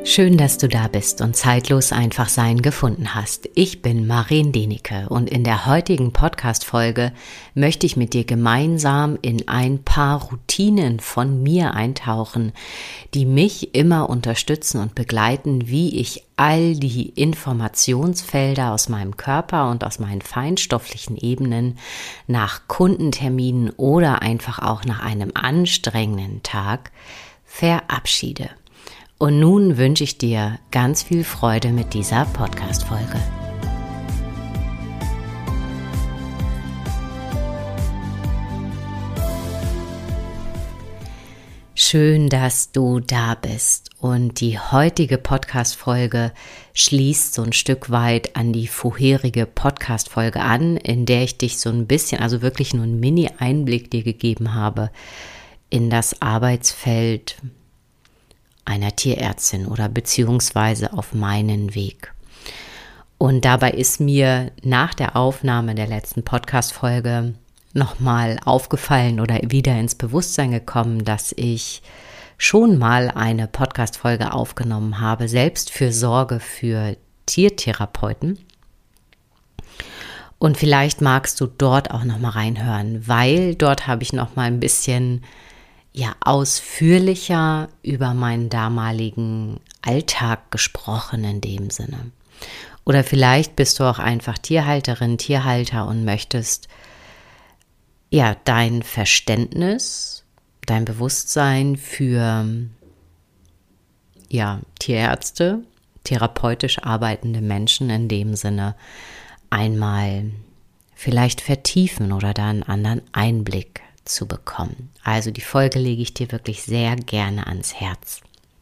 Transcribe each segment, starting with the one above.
Schön, dass du da bist und zeitlos einfach sein gefunden hast. Ich bin Maren Denike und in der heutigen Podcast-Folge möchte ich mit dir gemeinsam in ein paar Routinen von mir eintauchen, die mich immer unterstützen und begleiten, wie ich all die Informationsfelder aus meinem Körper und aus meinen feinstofflichen Ebenen nach Kundenterminen oder einfach auch nach einem anstrengenden Tag verabschiede. Und nun wünsche ich dir ganz viel Freude mit dieser Podcast-Folge. Schön, dass du da bist. Und die heutige Podcast-Folge schließt so ein Stück weit an die vorherige Podcast-Folge an, in der ich dich so ein bisschen, also wirklich nur einen Mini-Einblick dir gegeben habe in das Arbeitsfeld einer Tierärztin oder beziehungsweise auf meinen Weg. Und dabei ist mir nach der Aufnahme der letzten Podcast-Folge nochmal aufgefallen oder wieder ins Bewusstsein gekommen, dass ich schon mal eine Podcast-Folge aufgenommen habe, Selbstfürsorge für Tiertherapeuten. Und vielleicht magst du dort auch nochmal reinhören, weil dort habe ich nochmal ein bisschen ausführlicher über meinen damaligen Alltag gesprochen in dem Sinne. Oder vielleicht bist du auch einfach Tierhalterin, Tierhalter und möchtest dein Verständnis, dein Bewusstsein für Tierärzte, therapeutisch arbeitende Menschen in dem Sinne einmal vielleicht vertiefen oder da einen anderen Einblick zu bekommen. Also die Folge lege ich dir wirklich sehr gerne ans Herz.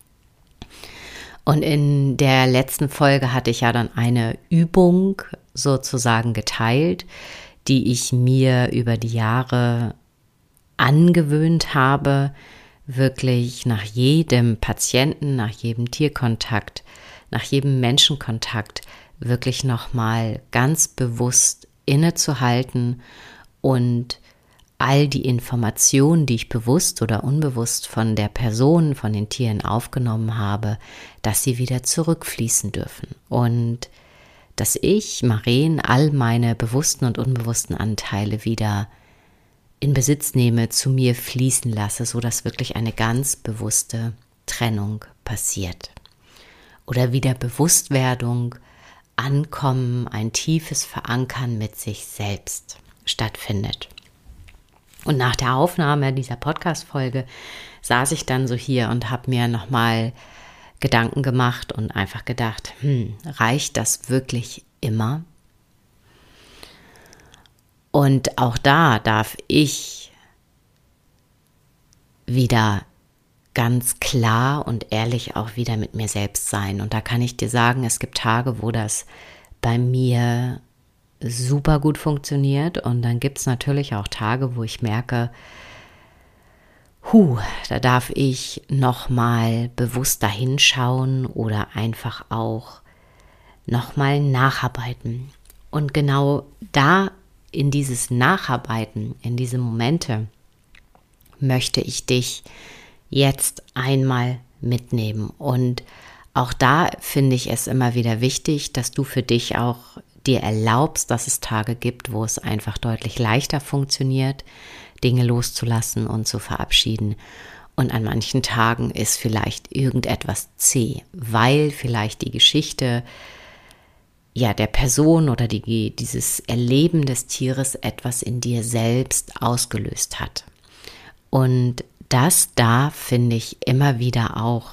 Und in der letzten Folge hatte ich ja dann eine Übung sozusagen geteilt, die ich mir über die Jahre angewöhnt habe, wirklich nach jedem Patienten, nach jedem Tierkontakt, nach jedem Menschenkontakt wirklich nochmal ganz bewusst innezuhalten und all die Informationen, die ich bewusst oder unbewusst von der Person, von den Tieren aufgenommen habe, dass sie wieder zurückfließen dürfen. Und dass ich, Maren, all meine bewussten und unbewussten Anteile wieder in Besitz nehme, zu mir fließen lasse, sodass wirklich eine ganz bewusste Trennung passiert. Oder wieder Bewusstwerdung, Ankommen, ein tiefes Verankern mit sich selbst stattfindet. Und nach der Aufnahme dieser Podcast-Folge saß ich dann so hier und habe mir nochmal Gedanken gemacht und einfach gedacht, reicht das wirklich immer? Und auch da darf ich wieder ganz klar und ehrlich auch wieder mit mir selbst sein. Und da kann ich dir sagen, es gibt Tage, wo das bei mir super gut funktioniert und dann gibt es natürlich auch Tage, wo ich merke, da darf ich nochmal bewusster hinschauen oder einfach auch nochmal nacharbeiten. Und genau da in dieses Nacharbeiten, in diese Momente, möchte ich dich jetzt einmal mitnehmen. Und auch da finde ich es immer wieder wichtig, dass du für dich auch dir erlaubst, dass es Tage gibt, wo es einfach deutlich leichter funktioniert, Dinge loszulassen und zu verabschieden. Und an manchen Tagen ist vielleicht irgendetwas zäh, weil vielleicht die Geschichte der Person oder dieses Erleben des Tieres etwas in dir selbst ausgelöst hat. Und das darf, finde ich, immer wieder auch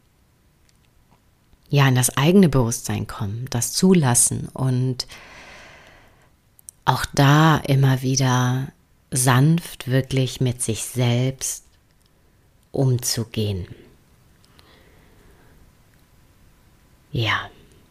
in das eigene Bewusstsein kommen, das zulassen und auch da immer wieder sanft wirklich mit sich selbst umzugehen. Ja.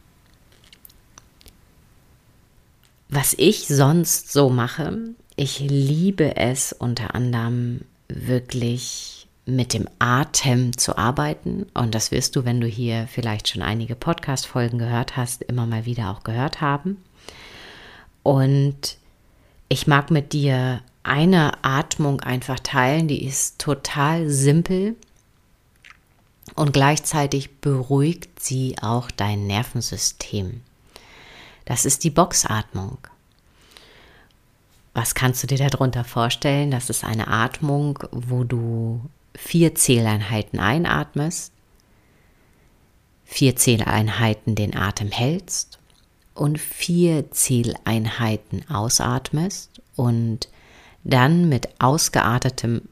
Was ich sonst so mache, ich liebe es unter anderem wirklich mit dem Atem zu arbeiten und das wirst du, wenn du hier vielleicht schon einige Podcast-Folgen gehört hast, immer mal wieder auch gehört haben. Und ich mag mit dir eine Atmung einfach teilen, die ist total simpel, und gleichzeitig beruhigt sie auch dein Nervensystem. Das ist die Boxatmung. Was kannst du dir darunter vorstellen? Das ist eine Atmung, wo du 4 Zähleinheiten einatmest, 4 Zähleinheiten den Atem hältst und 4 Zähleinheiten ausatmest und dann mit ausgeatmetem,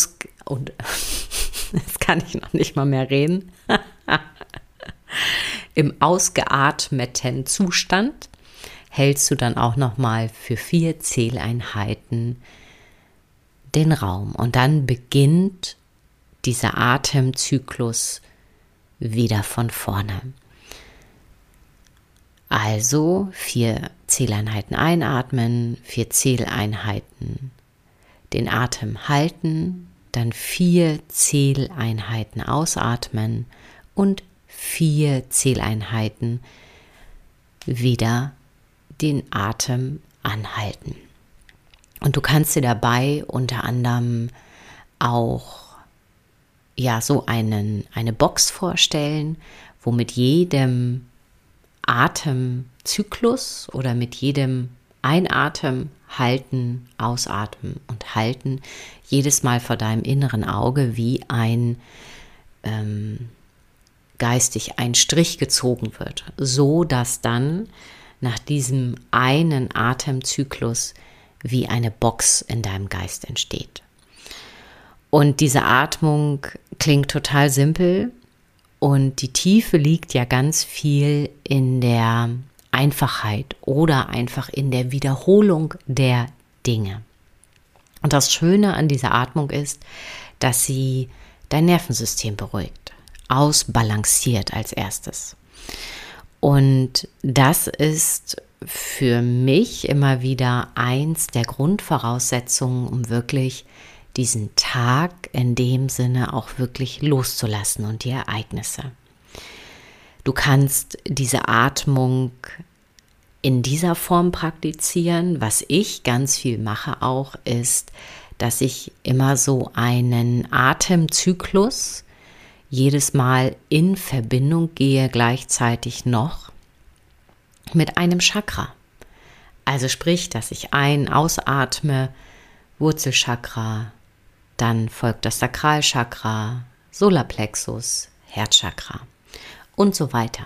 jetzt kann ich noch nicht mal mehr reden, im ausgeatmeten Zustand hältst du dann auch nochmal für 4 Zähleinheiten den Raum. Und dann beginnt dieser Atemzyklus wieder von vorne. Also 4 Zähleinheiten einatmen, 4 Zähleinheiten den Atem halten, dann 4 Zähleinheiten ausatmen und 4 Zähleinheiten wieder den Atem anhalten. Und du kannst dir dabei unter anderem auch so eine Box vorstellen, wo mit jedem Atemzyklus oder mit jedem Einatmen, Halten, Ausatmen und Halten jedes Mal vor deinem inneren Auge wie geistig ein Strich gezogen wird, so dass dann nach diesem einen Atemzyklus wie eine Box in deinem Geist entsteht. Und diese Atmung klingt total simpel und die Tiefe liegt ja ganz viel in der Einfachheit oder einfach in der Wiederholung der Dinge. Und das Schöne an dieser Atmung ist, dass sie dein Nervensystem beruhigt, ausbalanciert als erstes. Und das ist für mich immer wieder eins der Grundvoraussetzungen, um wirklich diesen Tag in dem Sinne auch wirklich loszulassen und die Ereignisse. Du kannst diese Atmung in dieser Form praktizieren. Was ich ganz viel mache auch, ist, dass ich immer so einen Atemzyklus jedes Mal in Verbindung gehe, gleichzeitig noch mit einem Chakra. Also sprich, dass ich ausatme, Wurzelchakra, dann folgt das Sakralchakra, Solarplexus, Herzchakra und so weiter.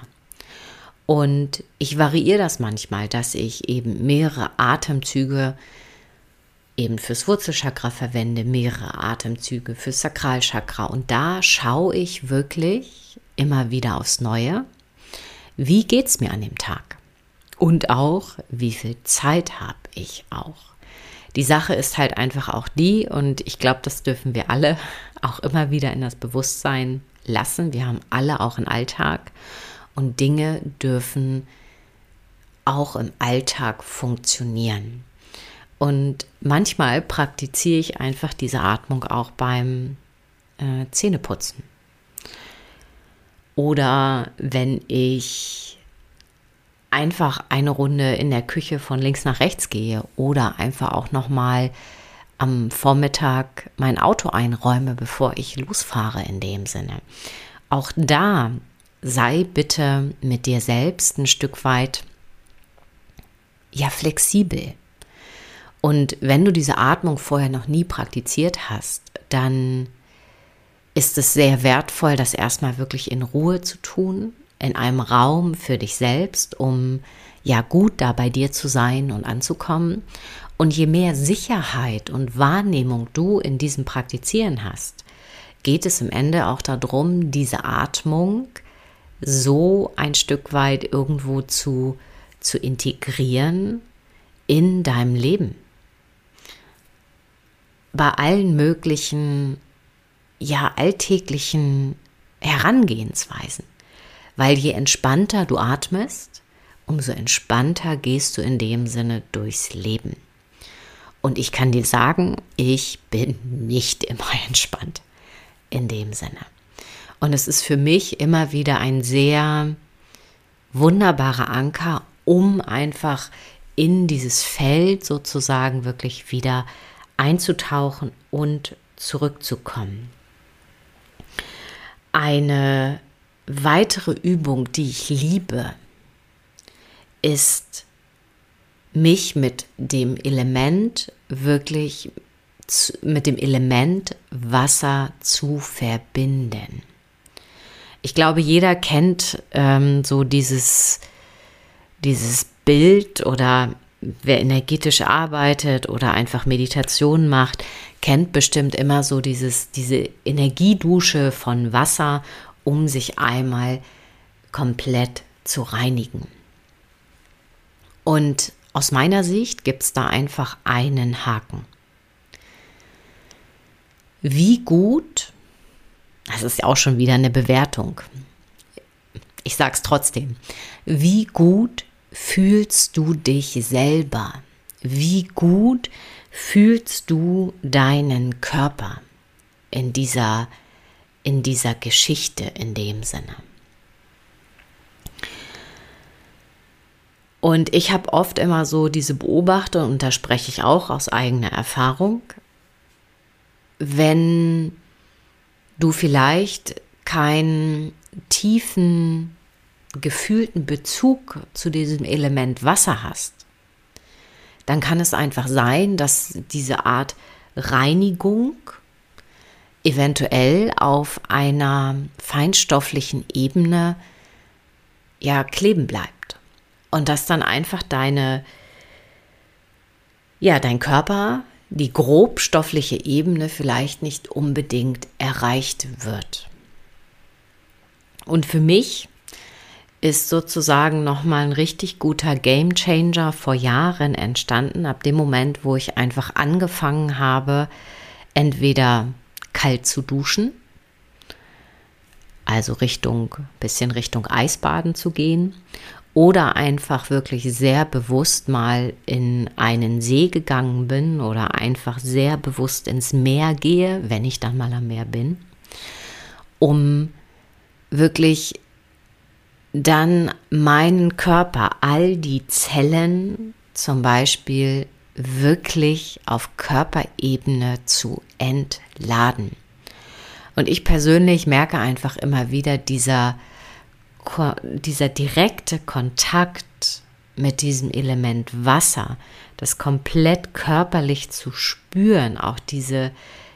Und ich variiere das manchmal, dass ich eben mehrere Atemzüge eben fürs Wurzelchakra verwende, mehrere Atemzüge fürs Sakralchakra. Und da schaue ich wirklich immer wieder aufs Neue, wie geht es mir an dem Tag? Und auch, wie viel Zeit habe ich auch? Die Sache ist halt einfach auch die, und ich glaube, das dürfen wir alle auch immer wieder in das Bewusstsein lassen. Wir haben alle auch einen Alltag und Dinge dürfen auch im Alltag funktionieren. Und manchmal praktiziere ich einfach diese Atmung auch beim Zähneputzen. Oder wenn ich einfach eine Runde in der Küche von links nach rechts gehe oder einfach auch nochmal am Vormittag mein Auto einräume, bevor ich losfahre in dem Sinne. Auch da sei bitte mit dir selbst ein Stück weit flexibel. Und wenn du diese Atmung vorher noch nie praktiziert hast, dann ist es sehr wertvoll, das erstmal wirklich in Ruhe zu tun, in einem Raum für dich selbst, um gut da bei dir zu sein und anzukommen. Und je mehr Sicherheit und Wahrnehmung du in diesem Praktizieren hast, geht es im Ende auch darum, diese Atmung so ein Stück weit irgendwo zu integrieren in deinem Leben. Bei allen möglichen, alltäglichen Herangehensweisen. Weil je entspannter du atmest, umso entspannter gehst du in dem Sinne durchs Leben. Und ich kann dir sagen, ich bin nicht immer entspannt in dem Sinne. Und es ist für mich immer wieder ein sehr wunderbarer Anker, um einfach in dieses Feld sozusagen wirklich wieder einzutauchen und zurückzukommen. Eine weitere Übung, die ich liebe, ist, mich mit dem Element Wasser zu verbinden. Ich glaube, jeder kennt so dieses Bild, oder wer energetisch arbeitet oder einfach Meditation macht, kennt bestimmt immer so diese Energiedusche von Wasser, um sich einmal komplett zu reinigen. Und aus meiner Sicht gibt es da einfach einen Haken. Wie gut, das ist ja auch schon wieder eine Bewertung, ich sage es trotzdem, wie gut fühlst du dich selber? Wie gut fühlst du deinen Körper in dieser Geschichte in dem Sinne? Und ich habe oft immer so diese Beobachtung, und da spreche ich auch aus eigener Erfahrung, wenn du vielleicht keinen tiefen, gefühlten Bezug zu diesem Element Wasser hast, dann kann es einfach sein, dass diese Art Reinigung eventuell auf einer feinstofflichen Ebene kleben bleibt. Und dass dann einfach dein Körper, die grobstoffliche Ebene vielleicht nicht unbedingt erreicht wird. Und für mich ist sozusagen nochmal ein richtig guter Gamechanger vor Jahren entstanden, ab dem Moment, wo ich einfach angefangen habe, entweder kalt zu duschen, also bisschen Richtung Eisbaden zu gehen, oder einfach wirklich sehr bewusst mal in einen See gegangen bin oder einfach sehr bewusst ins Meer gehe, wenn ich dann mal am Meer bin, um wirklich dann meinen Körper, all die Zellen zum Beispiel wirklich auf Körperebene zu entladen. Und ich persönlich merke einfach immer wieder, dieser direkte Kontakt mit diesem Element Wasser, das komplett körperlich zu spüren, auch diese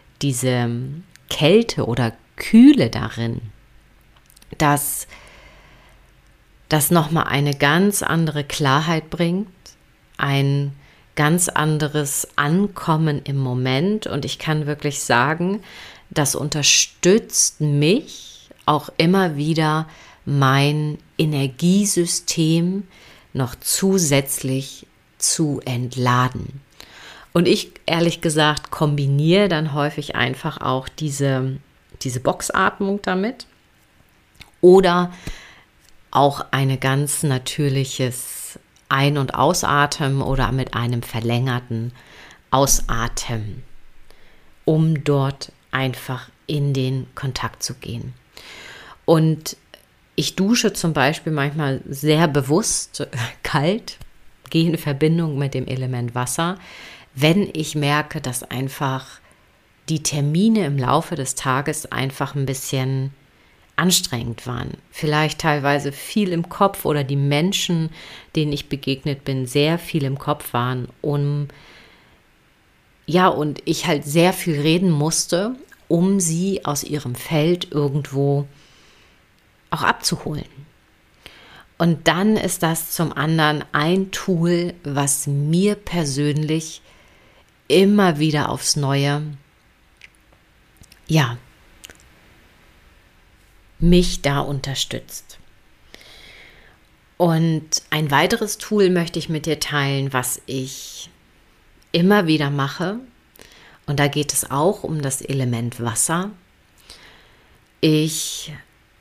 Kälte oder Kühle darin, dass das nochmal eine ganz andere Klarheit bringt, ein ganz anderes Ankommen im Moment. Und ich kann wirklich sagen, das unterstützt mich auch immer wieder, mein Energiesystem noch zusätzlich zu entladen. Und ich, ehrlich gesagt, kombiniere dann häufig einfach auch diese Boxatmung damit oder auch ein ganz natürliches Ein- und Ausatmen oder mit einem verlängerten Ausatmen, um dort einfach in den Kontakt zu gehen. Und ich dusche zum Beispiel manchmal sehr bewusst kalt, gehe in Verbindung mit dem Element Wasser, wenn ich merke, dass einfach die Termine im Laufe des Tages einfach ein bisschen anstrengend waren. Vielleicht teilweise viel im Kopf oder die Menschen, denen ich begegnet bin, sehr viel im Kopf waren, und ich halt sehr viel reden musste, um sie aus ihrem Feld irgendwo auch abzuholen. Und dann ist das zum anderen ein Tool, was mir persönlich immer wieder aufs Neue, mich da unterstützt. Und ein weiteres Tool möchte ich mit dir teilen, was ich immer wieder mache. Und da geht es auch um das Element Wasser. Ich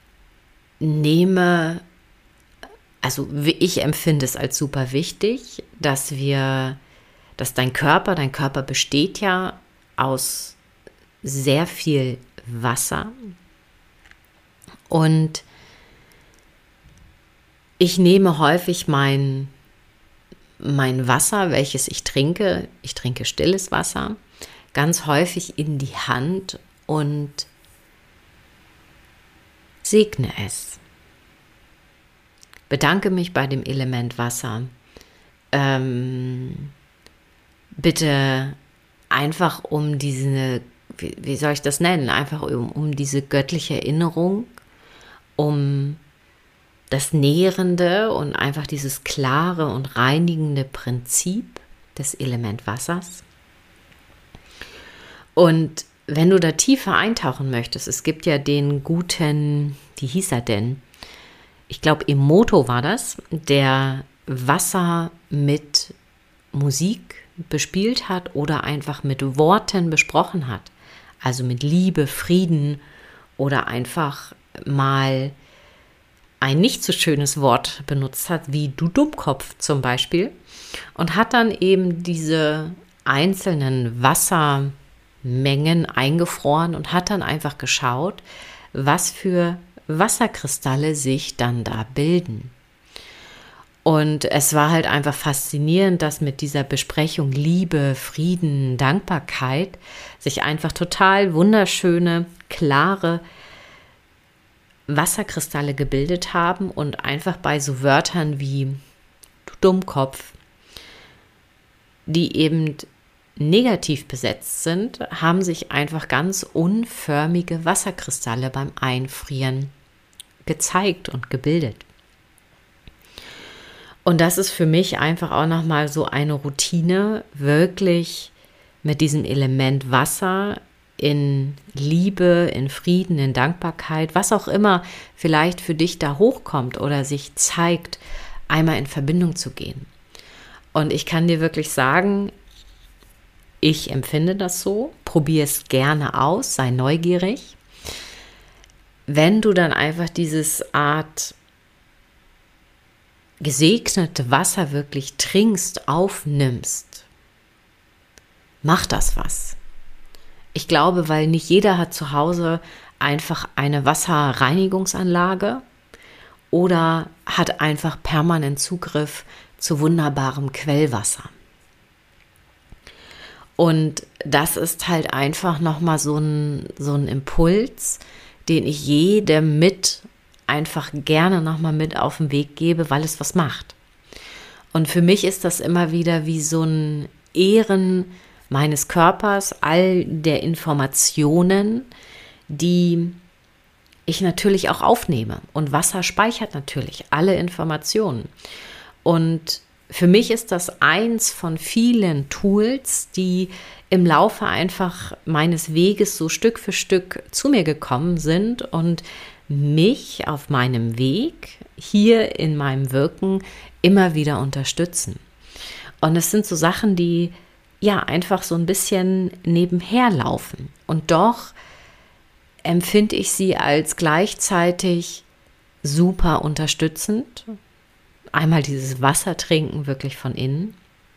empfinde es als super wichtig, dass dein Körper besteht ja aus sehr viel Wasser. Und ich nehme häufig mein Wasser, welches ich trinke stilles Wasser, ganz häufig in die Hand und segne es. Bedanke mich bei dem Element Wasser. Bitte einfach um diese, wie soll ich das nennen, einfach um diese göttliche Erinnerung, um das nährende und einfach dieses klare und reinigende Prinzip des Element Wassers. Und wenn du da tiefer eintauchen möchtest, es gibt ja den guten, wie hieß er denn? Ich glaube, Emoto war das, der Wasser mit Musik bespielt hat oder einfach mit Worten besprochen hat. Also mit Liebe, Frieden oder einfach mal ein nicht so schönes Wort benutzt hat, wie du Dummkopf zum Beispiel. Und hat dann eben diese einzelnen Wassermengen eingefroren und hat dann einfach geschaut, was für Wasserkristalle sich dann da bilden. Und es war halt einfach faszinierend, dass mit dieser Besprechung Liebe, Frieden, Dankbarkeit sich einfach total wunderschöne, klare Wasserkristalle gebildet haben und einfach bei so Wörtern wie du Dummkopf, die eben negativ besetzt sind, haben sich einfach ganz unförmige Wasserkristalle beim Einfrieren gezeigt und gebildet. Und das ist für mich einfach auch nochmal so eine Routine, wirklich mit diesem Element Wasser in Liebe, in Frieden, in Dankbarkeit, was auch immer vielleicht für dich da hochkommt oder sich zeigt, einmal in Verbindung zu gehen. Und ich kann dir wirklich sagen, ich empfinde das so, probier es gerne aus, sei neugierig. Wenn du dann einfach dieses Art gesegnete Wasser wirklich trinkst, aufnimmst, macht das was. Ich glaube, weil nicht jeder hat zu Hause einfach eine Wasserreinigungsanlage oder hat einfach permanent Zugriff zu wunderbarem Quellwasser. Und das ist halt einfach nochmal so ein Impuls, den ich jedem einfach gerne nochmal mit auf den Weg gebe, weil es was macht. Und für mich ist das immer wieder wie so ein Ehren meines Körpers, all der Informationen, die ich natürlich auch aufnehme. Und Wasser speichert natürlich alle Informationen. Und für mich ist das eins von vielen Tools, die im Laufe einfach meines Weges so Stück für Stück zu mir gekommen sind und mich auf meinem Weg hier in meinem Wirken immer wieder unterstützen. Und es sind so Sachen, die ja einfach so ein bisschen nebenher laufen. Und doch empfinde ich sie als gleichzeitig super unterstützend. Einmal dieses Wasser trinken wirklich von innen,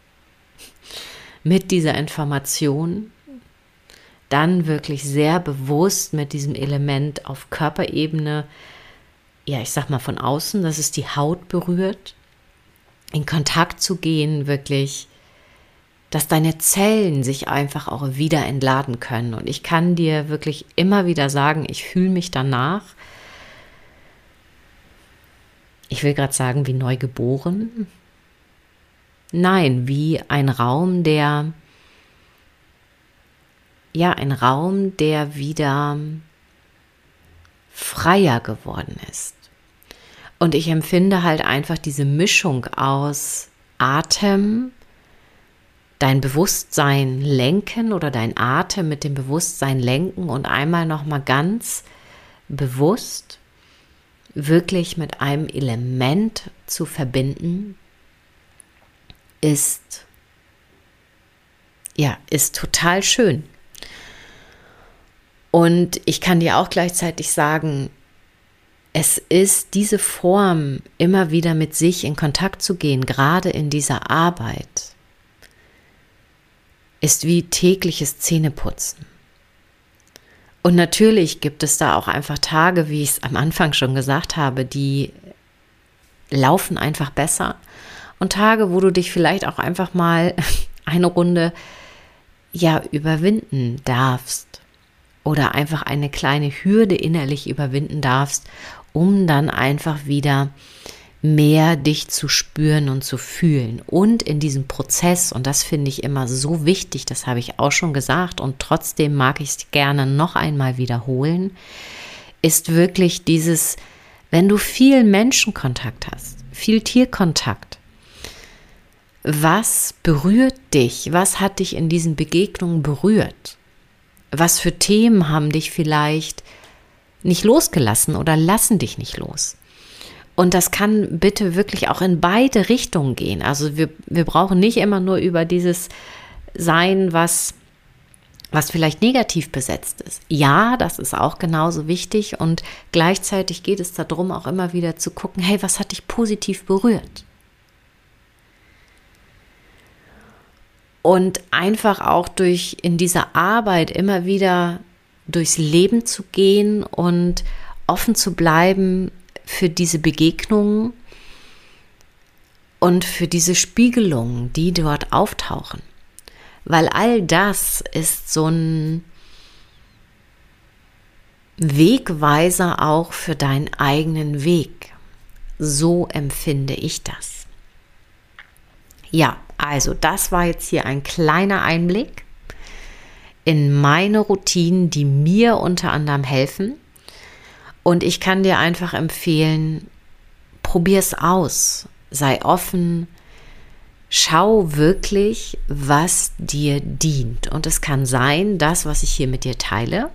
mit dieser Information, dann wirklich sehr bewusst mit diesem Element auf Körperebene, ja, ich sag mal von außen, dass es die Haut berührt, in Kontakt zu gehen, wirklich, dass deine Zellen sich einfach auch wieder entladen können. Und ich kann dir wirklich immer wieder sagen, ich fühle mich danach, ich will gerade sagen, wie neu geboren. Nein, wie ein Raum, der wieder freier geworden ist. Und ich empfinde halt einfach diese Mischung aus Atem, dein Bewusstsein lenken oder dein Atem mit dem Bewusstsein lenken und einmal nochmal ganz bewusst wirklich mit einem Element zu verbinden, ist total schön. Und ich kann dir auch gleichzeitig sagen, es ist diese Form, immer wieder mit sich in Kontakt zu gehen, gerade in dieser Arbeit, ist wie tägliches Zähneputzen. Und natürlich gibt es da auch einfach Tage, wie ich es am Anfang schon gesagt habe, die laufen einfach besser. Und Tage, wo du dich vielleicht auch einfach mal eine Runde überwinden darfst. oder einfach eine kleine Hürde innerlich überwinden darfst, um dann einfach wieder mehr dich zu spüren und zu fühlen. Und in diesem Prozess, und das finde ich immer so wichtig, das habe ich auch schon gesagt und trotzdem mag ich es gerne noch einmal wiederholen, ist wirklich dieses, wenn du viel Menschenkontakt hast, viel Tierkontakt, was berührt dich? Was hat dich in diesen Begegnungen berührt? Was für Themen haben dich vielleicht nicht losgelassen oder lassen dich nicht los? Und das kann bitte wirklich auch in beide Richtungen gehen. Also wir brauchen nicht immer nur über dieses sein, was vielleicht negativ besetzt ist. Ja, das ist auch genauso wichtig und gleichzeitig geht es darum, auch immer wieder zu gucken, hey, was hat dich positiv berührt? Und einfach auch in dieser Arbeit immer wieder durchs Leben zu gehen und offen zu bleiben für diese Begegnungen und für diese Spiegelungen, die dort auftauchen. Weil all das ist so ein Wegweiser auch für deinen eigenen Weg. So empfinde ich das. Ja, also das war jetzt hier ein kleiner Einblick in meine Routinen, die mir unter anderem helfen. Und ich kann dir einfach empfehlen, probier es aus, sei offen, schau wirklich, was dir dient. Und es kann sein, das, was ich hier mit dir teile,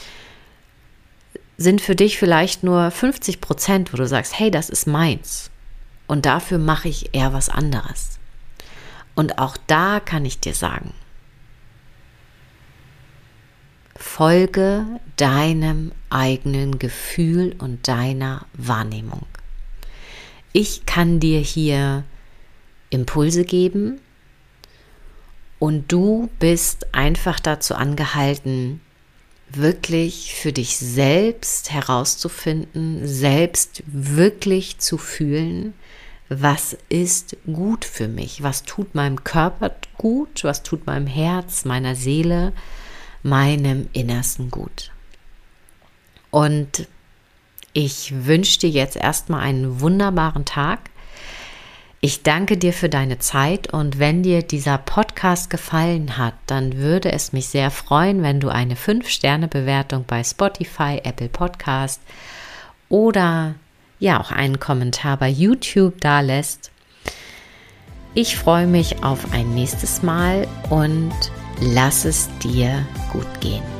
sind für dich vielleicht nur 50%, wo du sagst, hey, das ist meins. Und dafür mache ich eher was anderes. Und auch da kann ich dir sagen, folge deinem eigenen Gefühl und deiner Wahrnehmung. Ich kann dir hier Impulse geben und du bist einfach dazu angehalten, wirklich für dich selbst herauszufinden, selbst wirklich zu fühlen, was ist gut für mich, was tut meinem Körper gut, was tut meinem Herz, meiner Seele, meinem Innersten gut. Und ich wünsche dir jetzt erstmal einen wunderbaren Tag. Ich danke dir für deine Zeit und wenn dir dieser Podcast gefallen hat, dann würde es mich sehr freuen, wenn du eine 5-Sterne-Bewertung bei Spotify, Apple Podcast oder ja auch einen Kommentar bei YouTube da lässt. Ich freue mich auf ein nächstes Mal und lass es dir gut gehen.